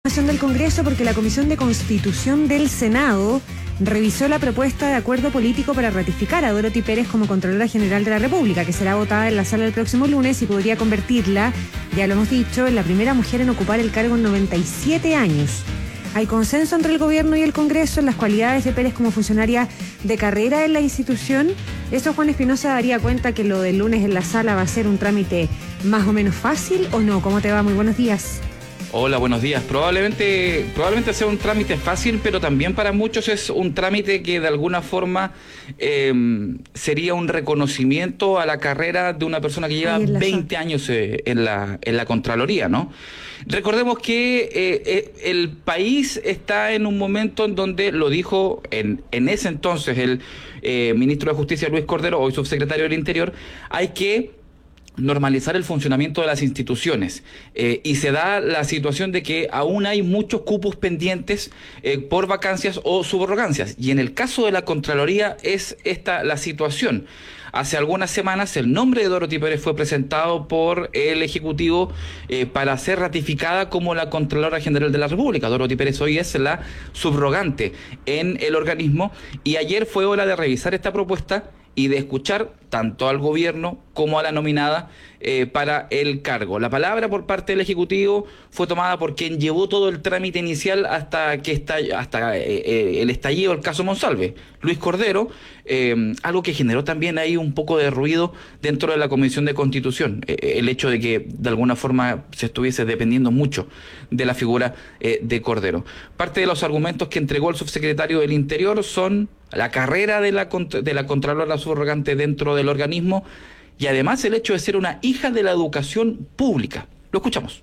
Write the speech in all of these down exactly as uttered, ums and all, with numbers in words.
Del Congreso porque la Comisión de Constitución del Senado revisó la propuesta de acuerdo político para ratificar a Dorothy Pérez como Contralora General de la República, que será votada en la sala el próximo lunes y podría convertirla, ya lo hemos dicho, en la primera mujer en ocupar el cargo en noventa y siete años. Hay consenso entre el gobierno y el Congreso en las cualidades de Pérez como funcionaria de carrera en la institución. ¿Eso, Juan Espinosa, daría cuenta que lo del lunes en la sala va a ser un trámite más o menos fácil o no? ¿Cómo te va? Muy buenos días. Hola, buenos días. Probablemente, probablemente sea un trámite fácil, pero también para muchos es un trámite que de alguna forma eh, sería un reconocimiento a la carrera de una persona que lleva veinte años eh, en la en la Contraloría, ¿no? Recordemos que eh, eh, el país está en un momento en donde, lo dijo en, en ese entonces el eh, ministro de Justicia, Luis Cordero, hoy subsecretario del Interior, hay que normalizar el funcionamiento de las instituciones eh, y se da la situación de que aún hay muchos cupos pendientes eh, por vacancias o subrogancias, y en el caso de la Contraloría es esta la situación. Hace algunas semanas el nombre de Dorothy Pérez fue presentado por el Ejecutivo eh, para ser ratificada como la Contralora General de la República. Dorothy Pérez hoy es la subrogante en el organismo, y ayer fue hora de revisar esta propuesta y de escuchar tanto al gobierno como a la nominada eh, para el cargo. La palabra por parte del Ejecutivo fue tomada por quien llevó todo el trámite inicial hasta que estall- hasta eh, eh, el estallido del caso Monsalve, Luis Cordero, eh, algo que generó también ahí un poco de ruido dentro de la Comisión de Constitución, eh, el hecho de que de alguna forma se estuviese dependiendo mucho de la figura eh, de Cordero. Parte de los argumentos que entregó el subsecretario del Interior son la carrera de la, de la Contralora subrogante dentro del organismo y además el hecho de ser una hija de la educación pública. Lo escuchamos.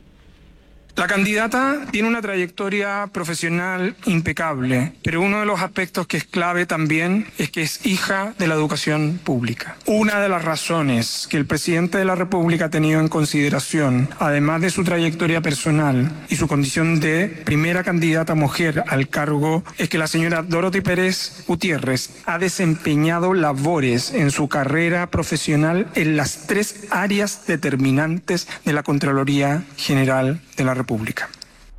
La candidata tiene una trayectoria profesional impecable, pero uno de los aspectos que es clave también es que es hija de la educación pública. Una de las razones que el presidente de la República ha tenido en consideración, además de su trayectoria personal y su condición de primera candidata mujer al cargo, es que la señora Dorothy Pérez Gutiérrez ha desempeñado labores en su carrera profesional en las tres áreas determinantes de la Contraloría General de la República. Pública.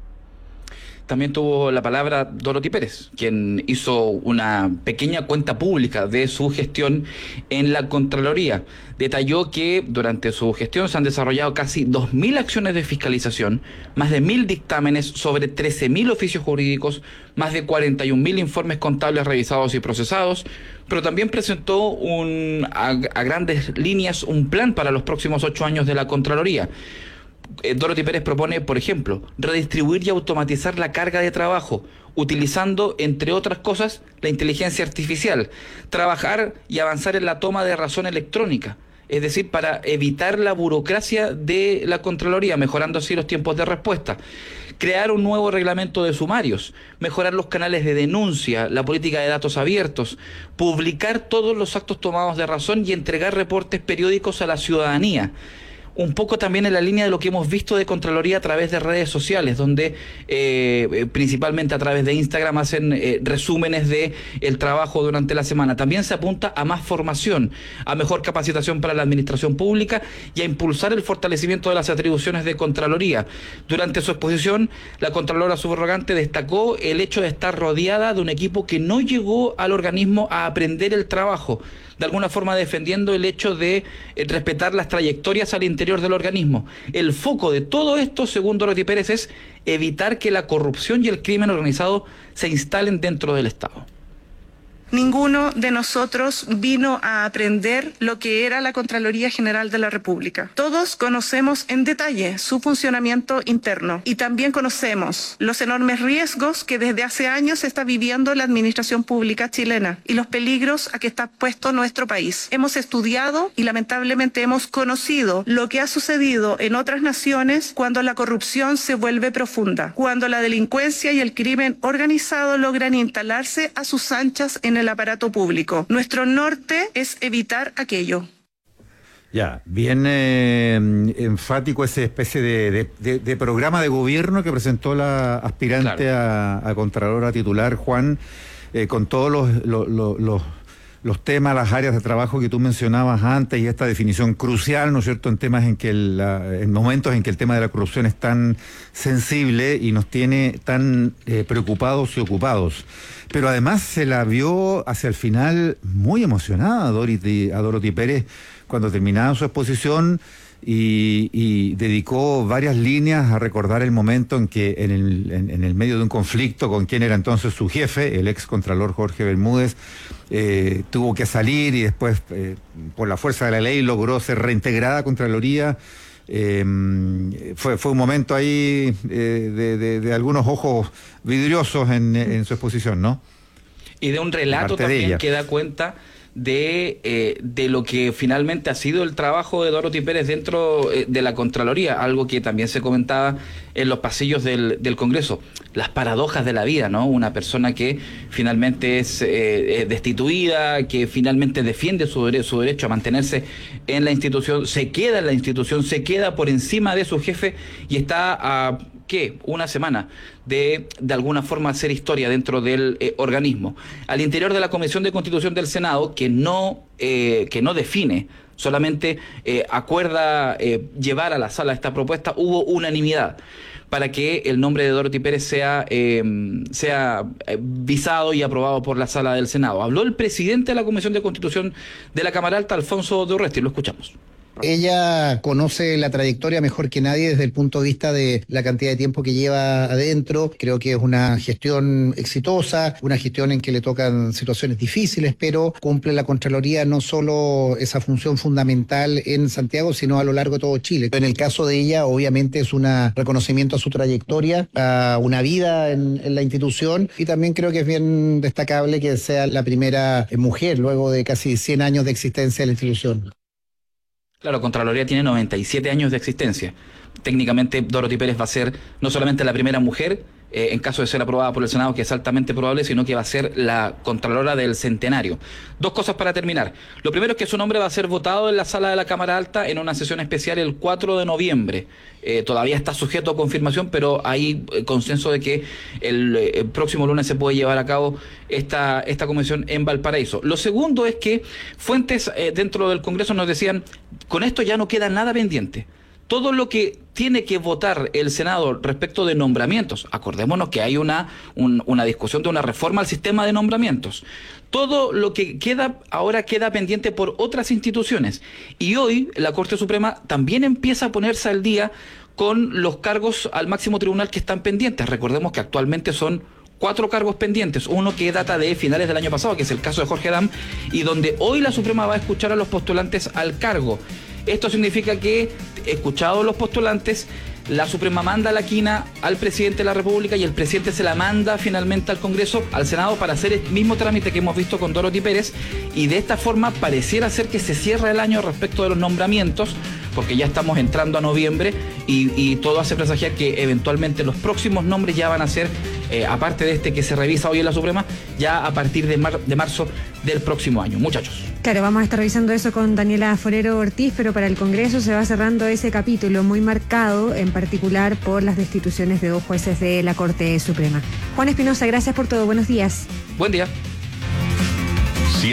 También tuvo la palabra Dorothy Pérez, quien hizo una pequeña cuenta pública de su gestión en la Contraloría. Detalló que durante su gestión se han desarrollado casi dos mil acciones de fiscalización, más de mil dictámenes sobre trece mil oficios jurídicos, más de cuarenta y un mil informes contables revisados y procesados, pero también presentó un, a, a grandes líneas un plan para los próximos ocho años de la Contraloría. Dorothy Pérez propone, por ejemplo, redistribuir y automatizar la carga de trabajo, utilizando, entre otras cosas, la inteligencia artificial, trabajar y avanzar en la toma de razón electrónica, es decir, para evitar la burocracia de la Contraloría, mejorando así los tiempos de respuesta, crear un nuevo reglamento de sumarios, mejorar los canales de denuncia, la política de datos abiertos, publicar todos los actos tomados de razón y entregar reportes periódicos a la ciudadanía. Un poco también en la línea de lo que hemos visto de Contraloría a través de redes sociales, donde eh, principalmente a través de Instagram hacen eh, resúmenes de el trabajo durante la semana. También se apunta a más formación, a mejor capacitación para la administración pública y a impulsar el fortalecimiento de las atribuciones de Contraloría. Durante su exposición, la Contralora subrogante destacó el hecho de estar rodeada de un equipo que no llegó al organismo a aprender el trabajo, de alguna forma defendiendo el hecho de eh, respetar las trayectorias al interior del organismo. El foco de todo esto, según Dorothy Pérez, es evitar que la corrupción y el crimen organizado se instalen dentro del Estado. Ninguno de nosotros vino a aprender lo que era la Contraloría General de la República. Todos conocemos en detalle su funcionamiento interno y también conocemos los enormes riesgos que desde hace años está viviendo la administración pública chilena y los peligros a que está puesto nuestro país. Hemos estudiado y lamentablemente hemos conocido lo que ha sucedido en otras naciones cuando la corrupción se vuelve profunda, cuando la delincuencia y el crimen organizado logran instalarse a sus anchas en el aparato público. Nuestro norte es evitar aquello. Ya, bien eh, enfático esa especie de, de, de, de programa de gobierno que presentó la aspirante claro. a, a Contralora titular, Juan, eh, con todos los, los, los, los, los temas, las áreas de trabajo que tú mencionabas antes y esta definición crucial, ¿no es cierto?, en temas en que el, la, en momentos en que el tema de la corrupción es tan sensible y nos tiene tan eh, preocupados y ocupados. Pero además se la vio hacia el final muy emocionada a Dorothy, a Dorothy Pérez cuando terminaba su exposición. Y, y dedicó varias líneas a recordar el momento en que en el, en, en el medio de un conflicto con quien era entonces su jefe, el ex contralor Jorge Bermúdez, eh, tuvo que salir y después eh, por la fuerza de la ley logró ser reintegrada a Contraloría. Eh, fue, fue un momento ahí eh, de, de, de algunos ojos vidriosos en, en su exposición, ¿no? Y de un relato también que da cuenta de, eh, de lo que finalmente ha sido el trabajo de Dorothy Pérez dentro eh, de la Contraloría, algo que también se comentaba en los pasillos del, del Congreso, las paradojas de la vida, ¿no? Una persona que finalmente es eh, destituida, que finalmente defiende su, dere su derecho a mantenerse en la institución, se queda en la institución, se queda por encima de su jefe y está a... ¿qué? Una semana de, de alguna forma, hacer historia dentro del eh, organismo. Al interior de la Comisión de Constitución del Senado, que no, eh, que no define, solamente eh, acuerda eh, llevar a la sala esta propuesta, hubo unanimidad para que el nombre de Dorothy Pérez sea, eh, sea visado y aprobado por la sala del Senado. Habló el presidente de la Comisión de Constitución de la Cámara Alta, Alfonso de Urresti, lo escuchamos. Ella conoce la trayectoria mejor que nadie desde el punto de vista de la cantidad de tiempo que lleva adentro. Creo que es una gestión exitosa, una gestión en que le tocan situaciones difíciles, pero cumple la Contraloría no solo esa función fundamental en Santiago, sino a lo largo de todo Chile. En el caso de ella, obviamente es un reconocimiento a su trayectoria, a una vida en, en la institución, y también creo que es bien destacable que sea la primera mujer luego de casi cien años de existencia de la institución. Claro, Contraloría tiene noventa y siete años de existencia. Técnicamente, Dorothy Pérez va a ser no solamente la primera mujer, eh, en caso de ser aprobada por el Senado, que es altamente probable, sino que va a ser la Contralora del centenario. Dos cosas para terminar. Lo primero es que su nombre va a ser votado en la sala de la Cámara Alta en una sesión especial el cuatro de noviembre. Eh, todavía está sujeto a confirmación, pero hay eh, consenso de que el, eh, el próximo lunes se puede llevar a cabo esta, esta comisión en Valparaíso. Lo segundo es que fuentes eh, dentro del Congreso nos decían, con esto ya no queda nada pendiente. Todo lo que tiene que votar el Senado respecto de nombramientos, acordémonos que hay una, un, una discusión de una reforma al sistema de nombramientos, todo lo que queda ahora queda pendiente por otras instituciones. Y hoy la Corte Suprema también empieza a ponerse al día con los cargos al máximo tribunal que están pendientes. Recordemos que actualmente son cuatro cargos pendientes, uno que data de finales del año pasado, que es el caso de Jorge Dam, y donde hoy la Suprema va a escuchar a los postulantes al cargo. Esto significa que, escuchados los postulantes, la Suprema manda la quina al presidente de la República y el presidente se la manda finalmente al Congreso, al Senado, para hacer el mismo trámite que hemos visto con Dorothy Pérez, y de esta forma pareciera ser que se cierra el año respecto de los nombramientos, porque ya estamos entrando a noviembre y, y todo hace presagiar que eventualmente los próximos nombres ya van a ser, eh, aparte de este que se revisa hoy en la Suprema, ya a partir de, mar, de marzo del próximo año. Muchachos. Claro, vamos a estar revisando eso con Daniela Forero Ortiz, pero para el Congreso se va cerrando ese capítulo muy marcado, en particular por las destituciones de dos jueces de la Corte Suprema. Juan Espinosa, gracias por todo. Buenos días. Buen día.